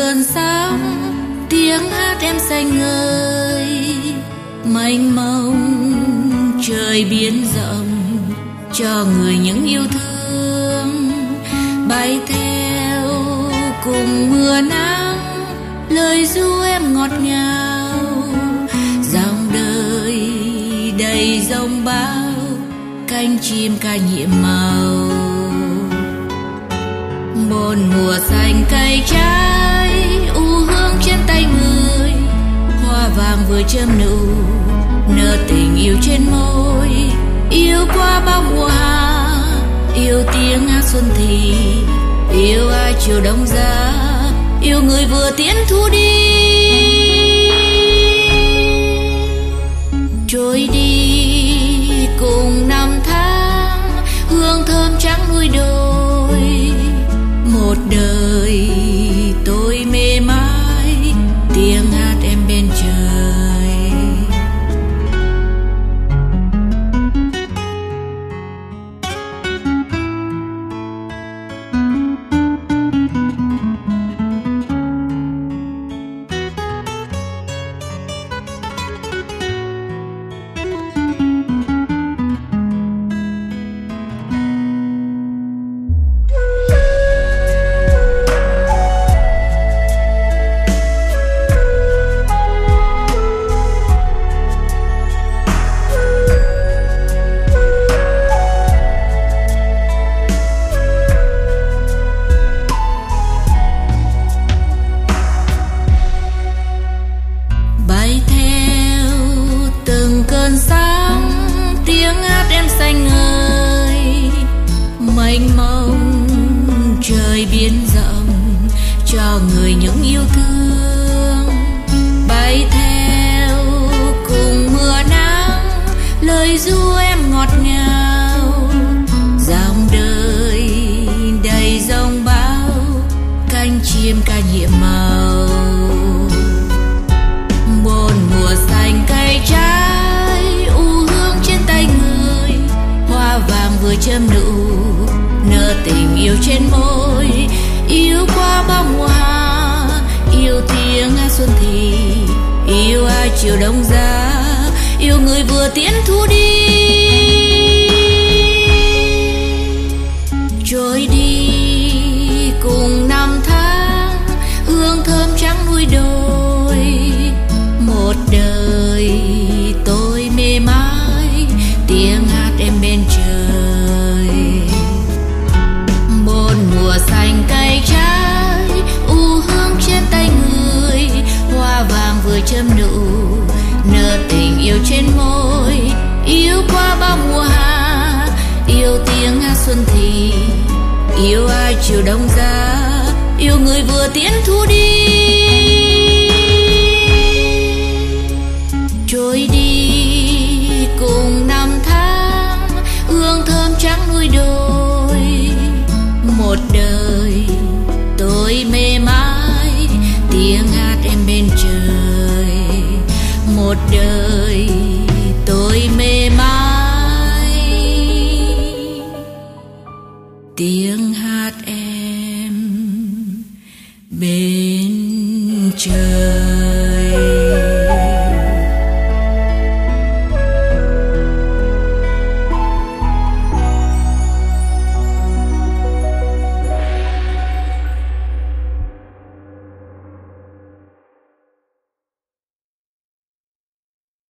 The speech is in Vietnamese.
cơn sóng tiếng hát em xanh ngời, mênh mông trời biển rộng cho người những yêu thương. Bay theo cùng mưa nắng, lời ru em ngọt ngào, dòng đời đầy giông bão, cánh chim ca nhiệm màu. Bốn mùa xanh cây trái, u hương trên tay người, hoa vàng vừa chớm nụ, nở tình yêu trên môi. Yêu qua bao mùa hạ, yêu tiếng hát xuân thì, yêu ai chiều đông giá, yêu người vừa tiến thu đi. Trôi đi cùng năm tháng, hương thơm trắng nuôi đôi. Một đời tôi mê mãi tiếng hát em bên trời. Mênh mông trời biển rộng cho người những yêu thương. Bay theo cùng mưa nắng, lời ru em ngọt ngào, dòng đời đầy giông bão, cánh chim ca nhiệm màu. Bốn mùa xanh cây trái, u hương trên tay người, hoa vàng vừa chớm nụ, nở tình yêu trên môi. Yêu qua bao mùa hạ, yêu tiếng hát xuân thì, yêu ai chiều đông giá, yêu người vừa tiến thu đi. Trôi đi cùng năm tháng, hương thơm trắng nuôi đôi. Một đời tôi mê mãi tiếng hát em bên trời. Bốn mùa xanh cây trái, u hương trên tay người, hoa vàng vừa chớm nụ, nở tình yêu trên môi. Yêu qua bao mùa hạ, yêu tiếng hát xuân thì, yêu ai chiều đông giá, yêu người vừa tiến thu đi. Trôi đi cùng năm tháng, hương thơm trắng nuôi đôi. Một đời tôi mê mãi tiếng hát em bên trời. Một đời tôi mê mãi tiếng hát em bên trời.